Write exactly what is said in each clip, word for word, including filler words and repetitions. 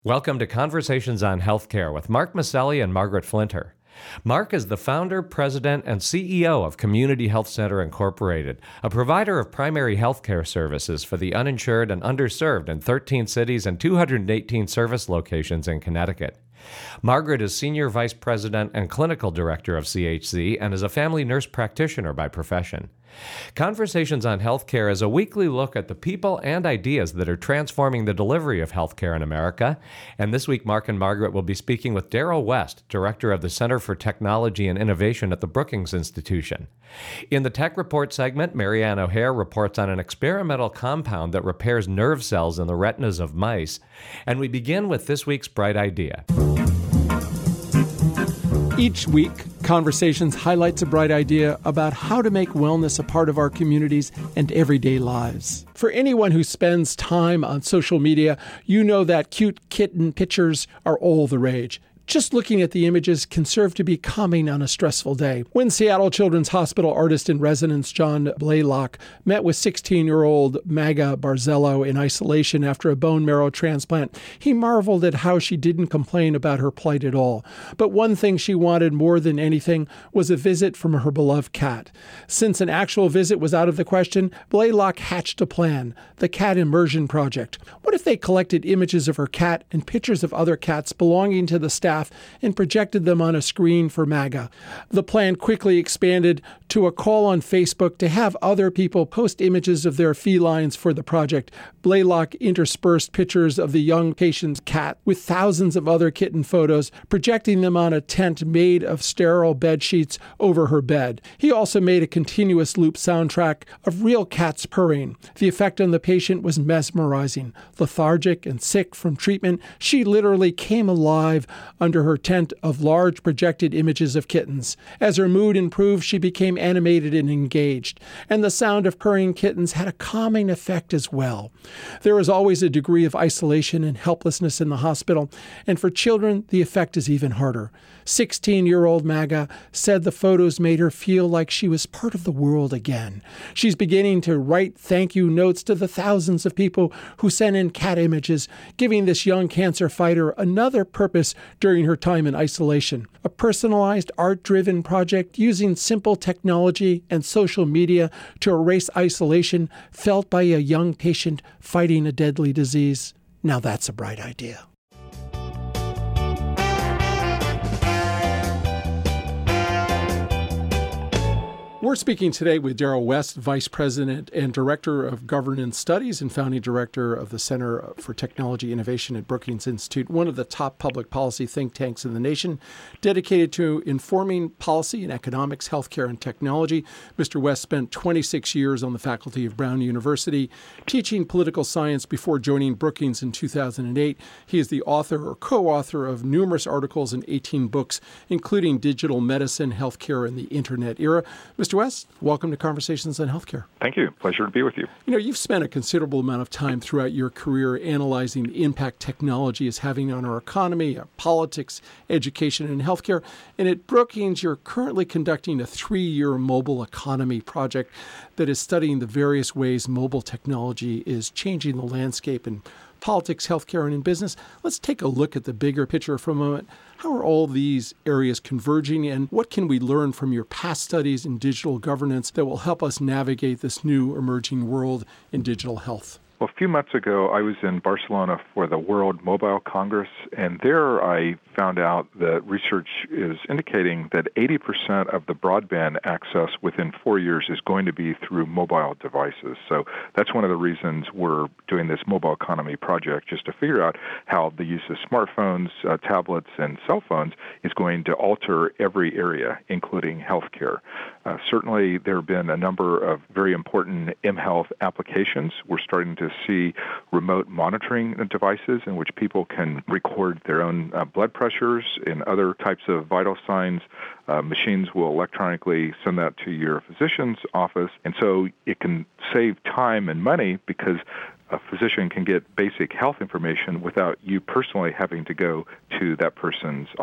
Welcome to Conversations on Healthcare with Mark Maselli and Margaret Flinter. Mark is the founder, president, and C E O of Community Health Center Incorporated, a provider of primary health care services for the uninsured and underserved in thirteen cities and two hundred eighteen service locations in Connecticut. Margaret is Senior Vice President and Clinical Director of C H C and is a family nurse practitioner by profession. Conversations on Healthcare is a weekly look at the people and ideas that are transforming the delivery of healthcare in America. And this week, Mark and Margaret will be speaking with Daryl West, Director of the Center for Technology and Innovation at the Brookings Institution. In the Tech Report segment, Marianne O'Hare reports on an experimental compound that repairs nerve cells in the retinas of mice. And we begin with this week's Bright Idea. Each week, Conversations highlights a bright idea about how to make wellness a part of our communities and everyday lives. For anyone who spends time on social media, you know that cute kitten pictures are all the rage. Just looking at the images can serve to be calming on a stressful day. When Seattle Children's Hospital artist-in-residence John Blaylock met with sixteen-year-old Maga Barzello in isolation after a bone marrow transplant, he marveled at how she didn't complain about her plight at all. But one thing she wanted more than anything was a visit from her beloved cat. Since an actual visit was out of the question, Blaylock hatched a plan, the Cat Immersion Project. What if they collected images of her cat and pictures of other cats belonging to the staff and projected them on a screen for Maga? The plan quickly expanded to a call on Facebook to have other people post images of their felines for the project. Blaylock interspersed pictures of the young patient's cat with thousands of other kitten photos, projecting them on a tent made of sterile bed sheets over her bed. He also made a continuous loop soundtrack of real cats purring. The effect on the patient was mesmerizing. Lethargic and sick from treatment, she literally came alive under her tent of large projected images of kittens. As her mood improved, she became animated and engaged, and the sound of purring kittens had a calming effect as well. There is always a degree of isolation and helplessness in the hospital, and for children, the effect is even harder. sixteen-year-old Maga said the photos made her feel like she was part of the world again. She's beginning to write thank you notes to the thousands of people who sent in cat images, giving this young cancer fighter another purpose during her time in isolation. A personalized, art-driven project using simple technology and social media to erase isolation felt by a young patient fighting a deadly disease. Now that's a bright idea. We're speaking today with Daryl West, Vice President and Director of Governance Studies and Founding Director of the Center for Technology Innovation at Brookings Institute, one of the top public policy think tanks in the nation, dedicated to informing policy in economics, healthcare, and technology. Mister West spent twenty-six years on the faculty of Brown University, teaching political science before joining Brookings in two thousand eight. He is the author or co-author of numerous articles and eighteen books, including Digital Medicine, Healthcare, and the Internet Era. Mister West, welcome to Conversations on Healthcare. Thank you. Pleasure to be with you. You know, you've spent a considerable amount of time throughout your career analyzing the impact technology is having on our economy, our politics, education, and healthcare. And at Brookings, you're currently conducting a three-year mobile economy project that is studying the various ways mobile technology is changing the landscape in politics, healthcare, and in business. Let's take a look at the bigger picture for a moment. How are all these areas converging, and what can we learn from your past studies in digital governance that will help us navigate this new emerging world in digital health? Well, a few months ago, I was in Barcelona for the World Mobile Congress, and there I found out that research is indicating that eighty percent of the broadband access within four years is going to be through mobile devices. So that's one of the reasons we're doing this mobile economy project, just to figure out how the use of smartphones, uh, tablets, and cell phones is going to alter every area, including healthcare. Uh, certainly, there have been a number of very important mHealth applications. We're starting to see remote monitoring devices in which people can record their own uh, blood pressures and other types of vital signs. Uh, machines will electronically send that to your physician's office, and so it can save time and money because a physician can get basic health information without you personally having to go to that person's office.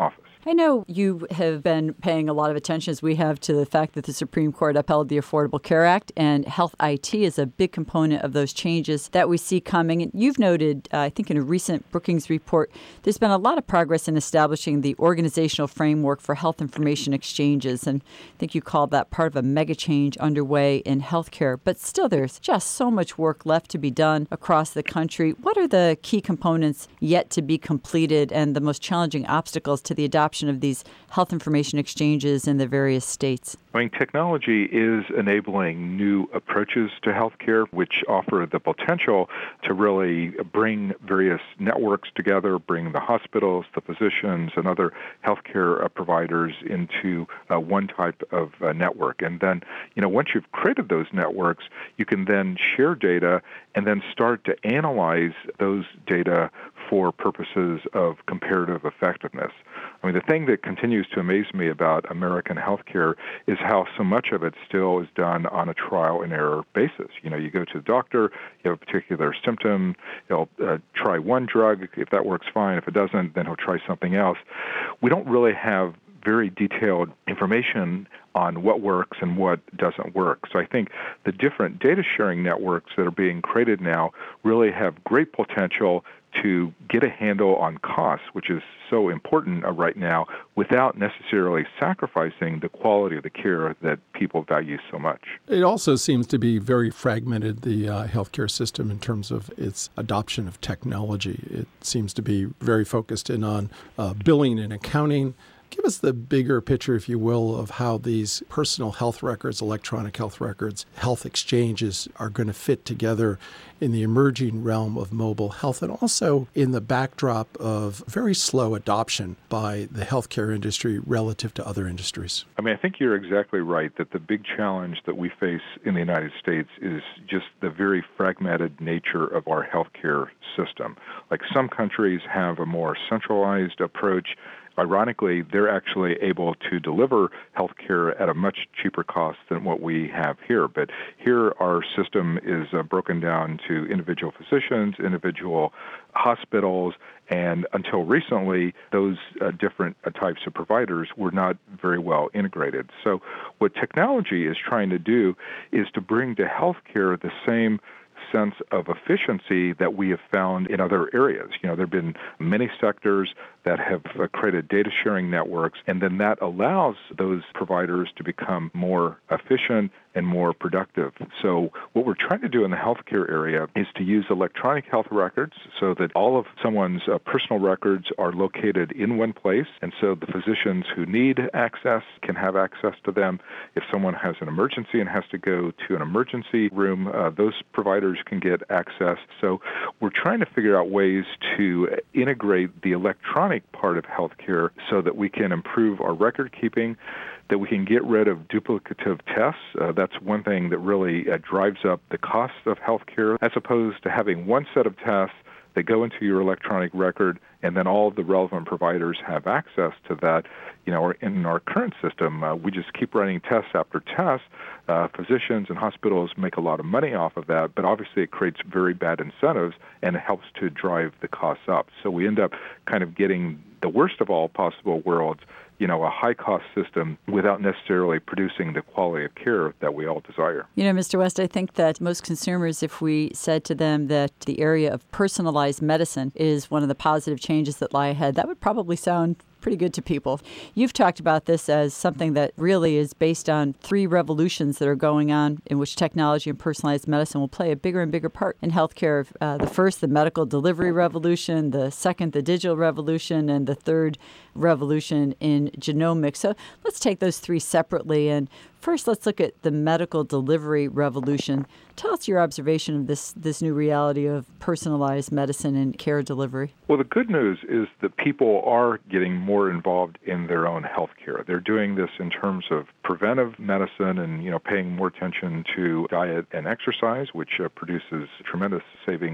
I know you have been paying a lot of attention, as we have, to the fact that the Supreme Court upheld the Affordable Care Act, and health I T is a big component of those changes that we see coming. And you've noted, uh, I think in a recent Brookings report, there's been a lot of progress in establishing the organizational framework for health information exchanges. And I think you called that part of a mega change underway in healthcare. But still, there's just so much work left to be done across the country. What are the key components yet to be completed and the most challenging obstacles to the adoption of these health information exchanges in the various states? I mean, technology is enabling new approaches to healthcare, which offer the potential to really bring various networks together, bring the hospitals, the physicians, and other healthcare uh, providers into uh, one type of uh, network. And then, you know, once you've created those networks, you can then share data and then start to analyze those data for purposes of comparative effectiveness. I mean, the thing that continues to amaze me about American healthcare is how so much of it still is done on a trial and error basis. You know, you go to the doctor, you have a particular symptom, he'll uh, try one drug. If that works, fine. If it doesn't, then he'll try something else. We don't really have very detailed information on what works and what doesn't work. So I think the different data sharing networks that are being created now really have great potential to get a handle on costs, which is so important uh, right now, without necessarily sacrificing the quality of the care that people value so much. It also seems to be very fragmented, the uh, healthcare system, in terms of its adoption of technology. It seems to be very focused in on uh, billing and accounting. Give us the bigger picture, if you will, of how these personal health records, electronic health records, health exchanges are going to fit together in the emerging realm of mobile health, and also in the backdrop of very slow adoption by the healthcare industry relative to other industries. I mean, I think you're exactly right that the big challenge that we face in the United States is just the very fragmented nature of our healthcare system. Like, some countries have a more centralized approach. Ironically, they're actually able to deliver health care at a much cheaper cost than what we have here. But here, our system is uh, broken down to individual physicians, individual hospitals, and until recently, those uh, different uh, types of providers were not very well integrated. So what technology is trying to do is to bring to healthcare the same sense of efficiency that we have found in other areas. You know, there have been many sectors that have uh, created data sharing networks, and then that allows those providers to become more efficient and more productive. So what we're trying to do in the healthcare area is to use electronic health records so that all of someone's uh, personal records are located in one place, and so the physicians who need access can have access to them. If someone has an emergency and has to go to an emergency room, uh, those providers can get access. So we're trying to figure out ways to integrate the electronic part of healthcare so that we can improve our record keeping, that we can get rid of duplicative tests. Uh, that's one thing that really uh, drives up the cost of healthcare, as opposed to having one set of tests that go into your electronic record, and then all of the relevant providers have access to that. You know, in our current system, uh, we just keep running tests after tests. Uh, physicians and hospitals make a lot of money off of that, but obviously it creates very bad incentives and it helps to drive the costs up. So we end up kind of getting the worst of all possible worlds, you know, a high-cost system without necessarily producing the quality of care that we all desire. You know, Mister West, I think that most consumers, if we said to them that the area of personalized medicine is one of the positive changes that lie ahead, that would probably sound pretty good to people. You've talked about this as something that really is based on three revolutions that are going on in which technology and personalized medicine will play a bigger and bigger part in healthcare. Uh, the first, the medical delivery revolution, the second, the digital revolution, and the third revolution in genomics. So let's take those three separately. And first, let's look at the medical delivery revolution. Tell us your observation of this, this new reality of personalized medicine and care delivery. Well, the good news is that people are getting more involved in their own health care. They're doing this in terms of preventive medicine and, you know, paying more attention to diet and exercise, which uh, produces tremendous savings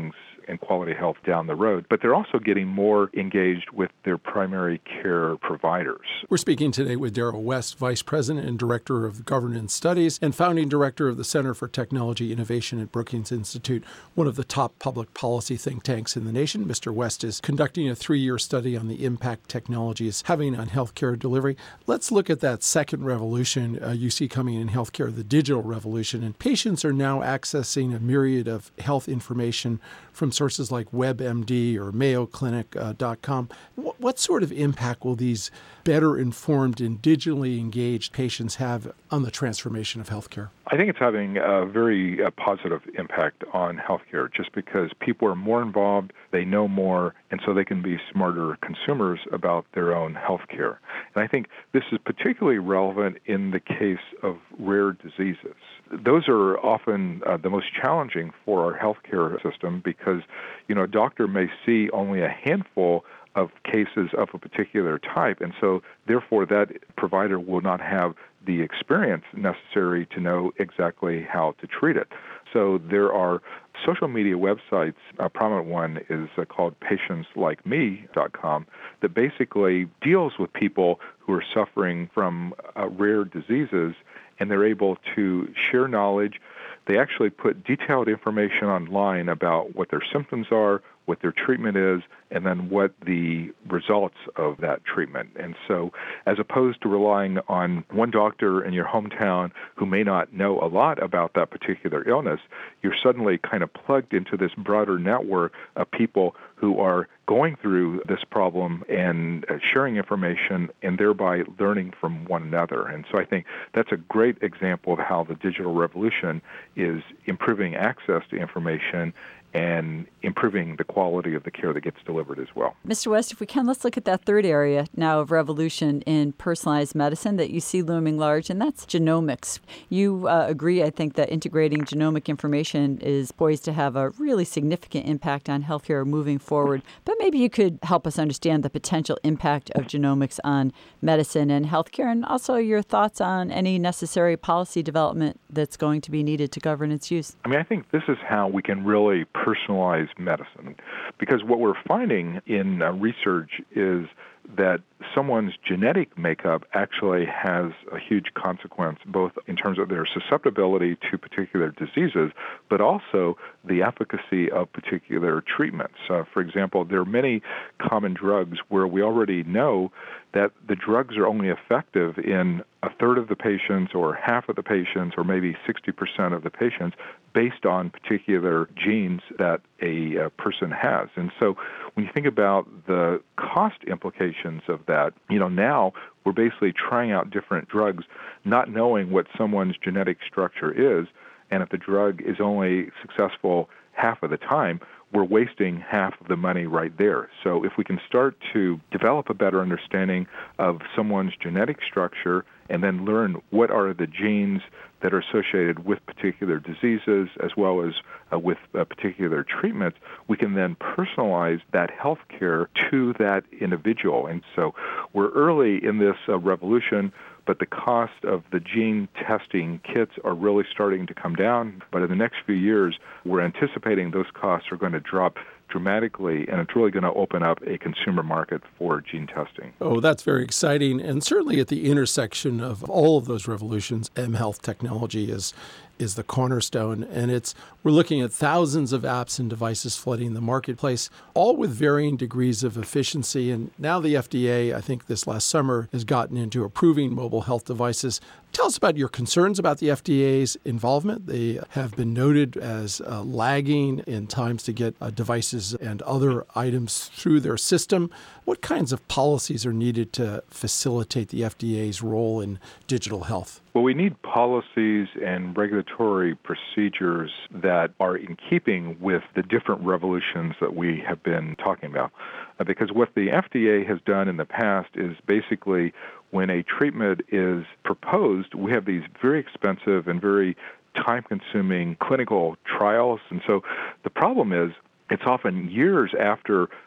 and quality health down the road, but they're also getting more engaged with their primary care providers. We're speaking today with Darrell West, Vice President and Director of Governance Studies and Founding Director of the Center for Technology Innovation at Brookings Institute, one of the top public policy think tanks in the nation. Mister West is conducting a three-year study on the impact technology is having on healthcare delivery. Let's look at that second revolution uh, you see coming in healthcare, the digital revolution. And patients are now accessing a myriad of health information from sources like WebMD or Mayo Clinic dot com. What, what sort of impact will these better informed and digitally engaged patients have on the transformation of healthcare? I think it's having a very uh, positive impact on healthcare just because people are more involved, they know more, and so they can be smarter consumers about their own healthcare. And I think this is particularly relevant in the case of rare diseases. Those are often uh, the most challenging for our healthcare system because, you know, a doctor may see only a handful of cases of a particular type, and so therefore that provider will not have the experience necessary to know exactly how to treat it. So there are social media websites. A prominent one is uh, called patients like me dot com that basically deals with people who are suffering from uh, rare diseases, and they're able to share knowledge. They actually put detailed information online about what their symptoms are, what their treatment is, and then what the results of that treatment. And so as opposed to relying on one doctor in your hometown who may not know a lot about that particular illness, you're suddenly kind of plugged into this broader network of people who are going through this problem and sharing information and thereby learning from one another. And so I think that's a great example of how the digital revolution is improving access to information and improving the quality of the care that gets delivered as well. Mister West, if we can, let's look at that third area now of revolution in personalized medicine that you see looming large, and that's genomics. You uh, agree, I think, that integrating genomic information is poised to have a really significant impact on healthcare moving forward. But maybe you could help us understand the potential impact of genomics on medicine and healthcare, and also your thoughts on any necessary policy development that's going to be needed to govern its use. I mean, I think this is how we can really personalized medicine, because what we're finding in uh, research is that someone's genetic makeup actually has a huge consequence, both in terms of their susceptibility to particular diseases, but also the efficacy of particular treatments. Uh, for example, there are many common drugs where we already know that the drugs are only effective in a third of the patients or half of the patients or maybe sixty percent of the patients based on particular genes that a, a person has. And so when you think about the cost implications of that, you know, now we're basically trying out different drugs, not knowing what someone's genetic structure is, and if the drug is only successful half of the time, we're wasting half of the money right there. So if we can start to develop a better understanding of someone's genetic structure and then learn what are the genes that are associated with particular diseases as well as uh, with uh, particular treatments, we can then personalize that health care to that individual. And so we're early in this uh, revolution, but the cost of the gene testing kits are really starting to come down. But in the next few years, we're anticipating those costs are going to drop dramatically, and it's really going to open up a consumer market for gene testing. Oh, that's very exciting. And certainly at the intersection of all of those revolutions, mHealth technology is is the cornerstone. And it's we're looking at thousands of apps and devices flooding the marketplace, all with varying degrees of efficiency. And now the F D A, I think this last summer, has gotten into approving mobile health devices. Tell us about your concerns about the F D A's involvement. They have been noted as uh, lagging in times to get uh, devices and other items through their system. What kinds of policies are needed to facilitate the F D A's role in digital health? Well, we need policies and regulatory procedures that are in keeping with the different revolutions that we have been talking about. Uh, because what the F D A has done in the past is basically when a treatment is proposed, we have these very expensive and very time-consuming clinical trials. And so the problem is it's often years after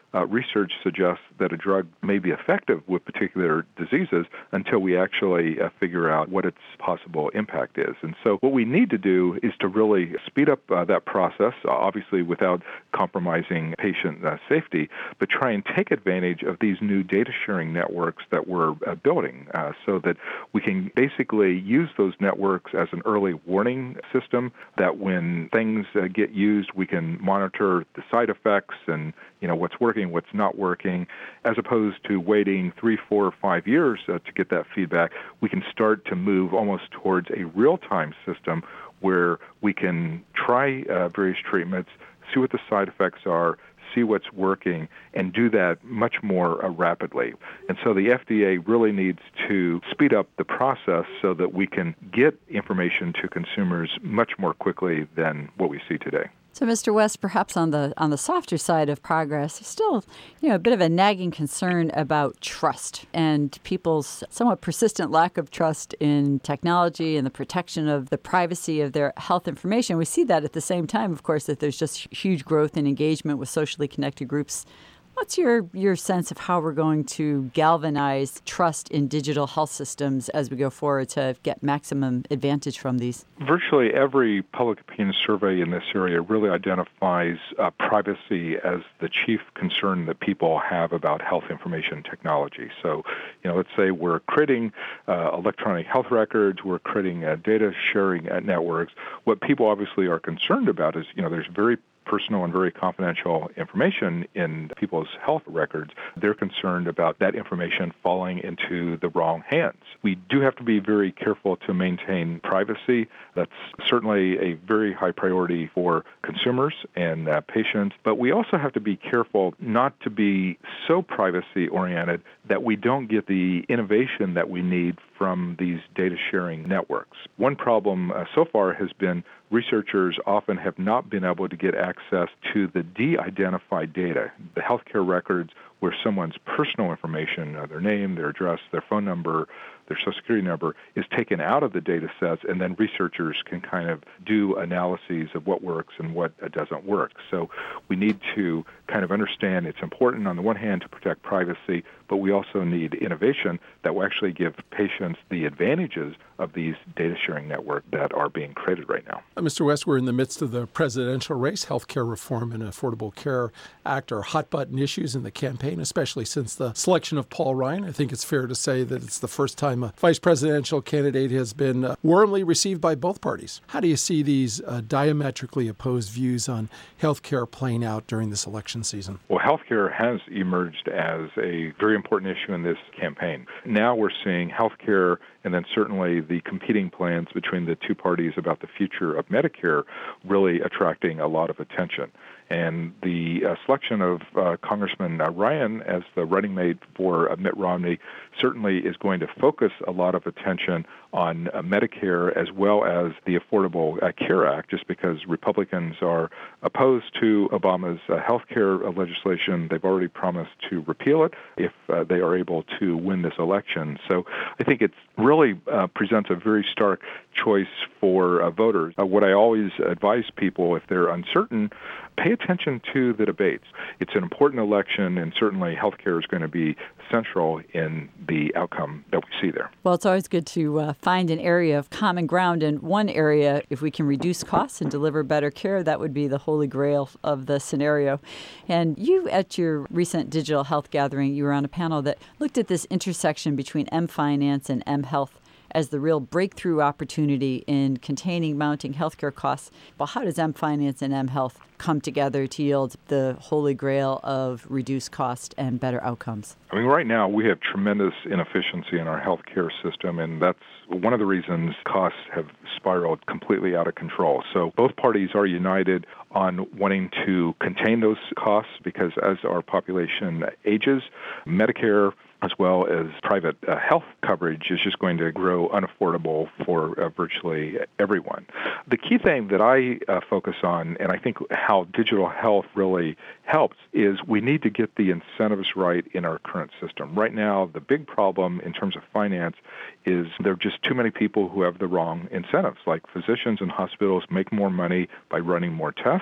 uh, research suggests that a drug may be effective with particular diseases until we actually uh, figure out what its possible impact is. And so what we need to do is to really speed up uh, that process, obviously without compromising patient uh, safety, but try and take advantage of these new data sharing networks that we're uh, building uh, so that we can basically use those networks as an early warning system that when things uh, get used, we can monitor the side effects and you know what's working, what's not working, as opposed to waiting three, four, or five years uh, to get that feedback. We can start to move almost towards a real-time system where we can try uh, various treatments, see what the side effects are, see what's working, and do that much more uh, rapidly. And so the F D A really needs to speed up the process so that we can get information to consumers much more quickly than what we see today. So, Mister West, perhaps on the on the softer side of progress, still, you know, a bit of a nagging concern about trust and people's somewhat persistent lack of trust in technology and the protection of the privacy of their health information. We see that at the same time, of course, that there's just huge growth in engagement with socially connected groups. What's your, your sense of how we're going to galvanize trust in digital health systems as we go forward to get maximum advantage from these? Virtually every public opinion survey in this area really identifies uh, privacy as the chief concern that people have about health information technology. So, you know, let's say we're creating uh, electronic health records, we're creating uh, data sharing uh, networks. What people obviously are concerned about is, you know, there's very personal and very confidential information in people's health records. They're concerned about that information falling into the wrong hands. We do have to be very careful to maintain privacy. That's certainly a very high priority for consumers and uh, patients, but we also have to be careful not to be so privacy-oriented that we don't get the innovation that we need from these data sharing networks. One problem uh, so far has been researchers often have not been able to get access to the de-identified data, the healthcare records where someone's personal information, uh, their name, their address, their phone number, their social security number, is taken out of the data sets, and then researchers can kind of do analyses of what works and what uh, doesn't work. So we need to kind of understand it's important on the one hand to protect privacy, but we also need innovation that will actually give patients the advantages of these data sharing networks that are being created right now. Uh, Mister West, we're in the midst of the presidential race. Healthcare reform and Affordable Care Act are hot-button issues in the campaign, especially since the selection of Paul Ryan. I think it's fair to say that it's the first time a vice presidential candidate has been uh, warmly received by both parties. How do you see these uh, diametrically opposed views on healthcare playing out during this election season? Well, healthcare has emerged as a very important issue in this campaign. Now we're seeing healthcare and then certainly the competing plans between the two parties about the future of Medicare really attracting a lot of attention. And the uh, selection of uh, Congressman uh, Ryan as the running mate for uh, Mitt Romney certainly is going to focus a lot of attention on uh, Medicare as well as the Affordable uh, Care Act, just because Republicans are opposed to Obama's uh, health care legislation. They've already promised to repeal it if uh, they are able to win this election. So I think it really uh, presents a very stark choice for uh, voters. Uh, what I always advise people, if they're uncertain, pay attention to the debates. It's an important election, and certainly healthcare is going to be central in the outcome that we see there. Well, it's always good to uh, find an area of common ground. And one area, if we can reduce costs and deliver better care, that would be the holy grail of the scenario. And you, at your recent digital health gathering, you were on a panel that looked at this intersection between M-Finance and M-Health as the real breakthrough opportunity in containing mounting healthcare costs. Well, how does M-Finance and M-Health come together to yield the holy grail of reduced cost and better outcomes? I mean, right now we have tremendous inefficiency in our healthcare system, and that's one of the reasons costs have spiraled completely out of control. So both parties are united on wanting to contain those costs because as our population ages, Medicare as well as private uh, health coverage is just going to grow unaffordable for uh, virtually everyone. The key thing that I uh, focus on, and I think how digital health really helps, is we need to get the incentives right in our current system. Right now, the big problem in terms of finance is there are just too many people who have the wrong incentives. Like physicians and hospitals make more money by running more tests,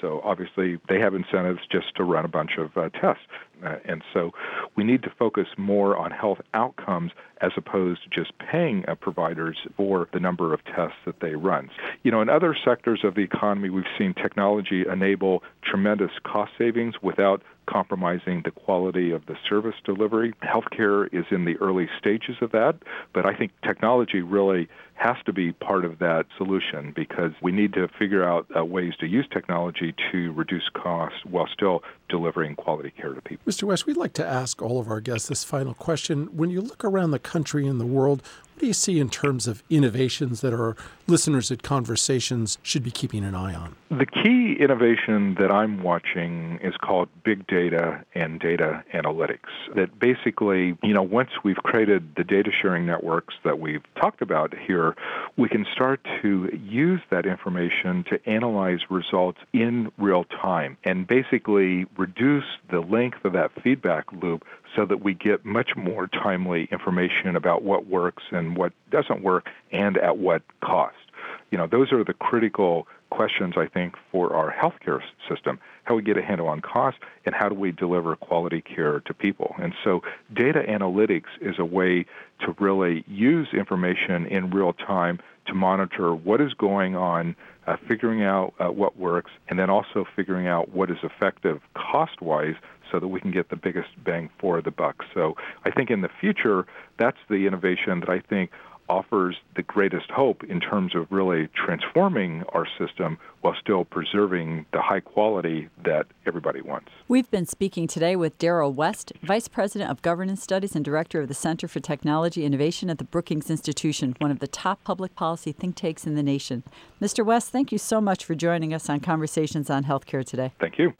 So obviously they have incentives just to run a bunch of uh, tests. Uh, and so we need to focus more on health outcomes as opposed to just paying uh, providers for the number of tests that they run. You know, in other sectors of the economy, we've seen technology enable tremendous cost savings without compromising the quality of the service delivery. Healthcare is in the early stages of that, but I think technology really has to be part of that solution because we need to figure out uh, ways to use technology to reduce costs while still delivering quality care to people. Mister West, we'd like to ask all of our guests this final question. When you look around the country and the world, what do you see in terms of innovations that our listeners at Conversations should be keeping an eye on? The key innovation that I'm watching is called big data and data analytics. That basically, you know, once we've created the data sharing networks that we've talked about here, we can start to use that information to analyze results in real time and basically reduce the length of that feedback loop so that we get much more timely information about what works and what doesn't work and at what cost. You know, those are the critical questions, I think, for our healthcare system, how we get a handle on cost and how do we deliver quality care to people. And so data analytics is a way to really use information in real time to monitor what is going on, uh, figuring out uh, what works, and then also figuring out what is effective cost-wise so that we can get the biggest bang for the buck. So I think in the future, that's the innovation that I think offers the greatest hope in terms of really transforming our system while still preserving the high quality that everybody wants. We've been speaking today with Darrell West, Vice President of Governance Studies and Director of the Center for Technology Innovation at the Brookings Institution, one of the top public policy think tanks in the nation. Mister West, thank you so much for joining us on Conversations on Healthcare today. Thank you.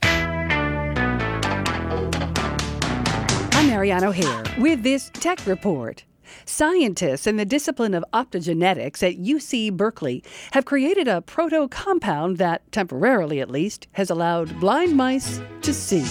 I'm Marianne O'Hare with this Tech Report. Scientists in the discipline of optogenetics at U C Berkeley have created a proto-compound that, temporarily at least, has allowed blind mice to see.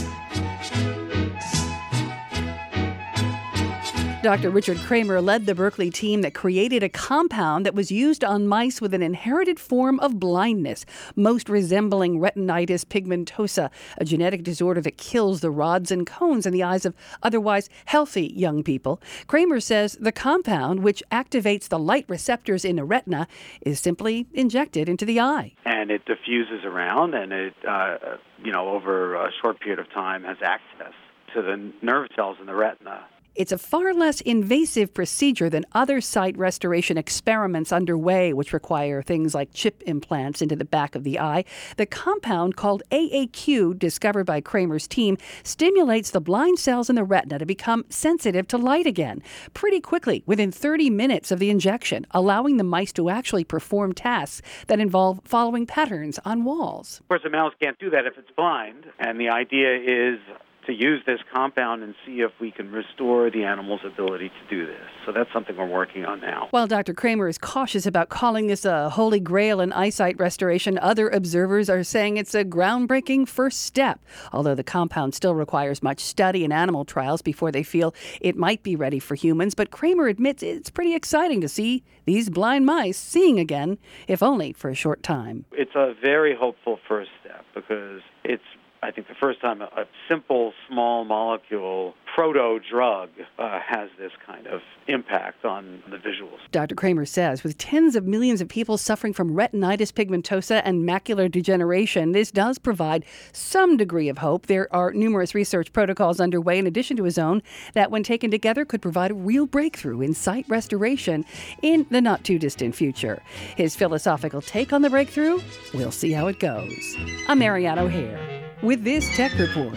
Doctor Richard Kramer led the Berkeley team that created a compound that was used on mice with an inherited form of blindness, most resembling retinitis pigmentosa, a genetic disorder that kills the rods and cones in the eyes of otherwise healthy young people. Kramer says the compound, which activates the light receptors in the retina, is simply injected into the eye. And it diffuses around, and it, uh, you know, over a short period of time has access to the nerve cells in the retina. It's a far less invasive procedure than other sight restoration experiments underway, which require things like chip implants into the back of the eye. The compound, called A A Q, discovered by Kramer's team, stimulates the blind cells in the retina to become sensitive to light again pretty quickly, within thirty minutes of the injection, allowing the mice to actually perform tasks that involve following patterns on walls. Of course, a mouse can't do that if it's blind, and the idea is to use this compound and see if we can restore the animal's ability to do this. So that's something we're working on now. While Doctor Kramer is cautious about calling this a holy grail in eyesight restoration, other observers are saying it's a groundbreaking first step, although the compound still requires much study and animal trials before they feel it might be ready for humans. But Kramer admits it's pretty exciting to see these blind mice seeing again, if only for a short time. It's a very hopeful first step because it's, I think, the first time a, a simple, small molecule proto-drug uh, has this kind of impact on the visuals. Doctor Kramer says with tens of millions of people suffering from retinitis pigmentosa and macular degeneration, this does provide some degree of hope. There are numerous research protocols underway in addition to his own that, when taken together, could provide a real breakthrough in sight restoration in the not-too-distant future. His philosophical take on the breakthrough? We'll see how it goes. I'm Marianne O'Hare with this Tech Report.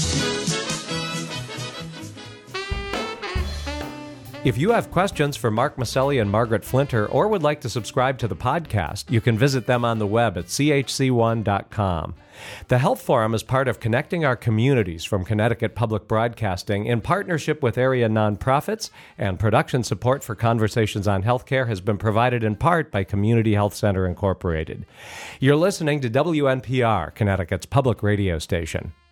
If you have questions for Mark Maselli and Margaret Flinter or would like to subscribe to the podcast, you can visit them on the web at c h c one dot com. The Health Forum is part of Connecting Our Communities from Connecticut Public Broadcasting in partnership with area nonprofits, and production support for Conversations on Healthcare has been provided in part by Community Health Center Incorporated. You're listening to W N P R, Connecticut's public radio station.